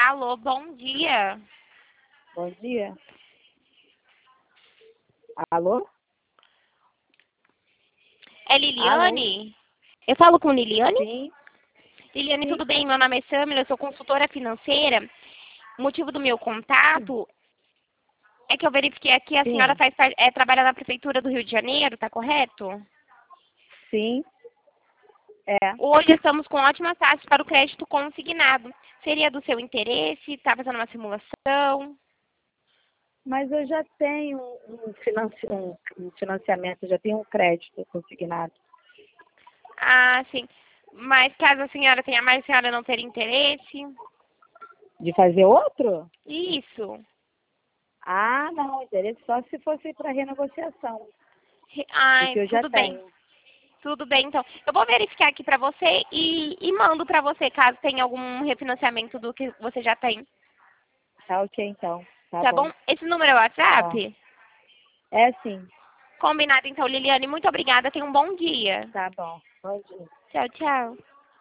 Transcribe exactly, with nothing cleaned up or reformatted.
Alô, bom dia. Bom dia. Alô? É Liliane? Eu falo com Liliane? Sim. Liliane, Sim. tudo bem? Meu nome é Samila, eu sou consultora financeira. O motivo do meu contato é que eu verifiquei aqui a senhora Sim. faz par- é, trabalha na Prefeitura do Rio de Janeiro, tá correto? Sim. É. Hoje estamos com ótimas taxas para o crédito consignado. Seria do seu interesse? Está fazendo uma simulação? Mas eu já tenho um, financi... um um financiamento, já tenho um crédito consignado. Ah, sim. Mas caso a senhora tenha mais, a senhora não ter interesse? De fazer outro? Isso. Ah, não. Interesse só se fosse para renegociação. Re- O Ai, que eu já tudo bem. tenho. Tudo bem, então. Eu vou verificar aqui para você e, e mando para você, caso tenha algum refinanciamento do que você já tem. Tá ok, então. Tá Tá bom. bom? Esse número é o Tá. WhatsApp? É sim. Combinado, então, Liliane. Muito obrigada. Tenha um bom dia. Tá bom. Bom dia. Tchau, tchau.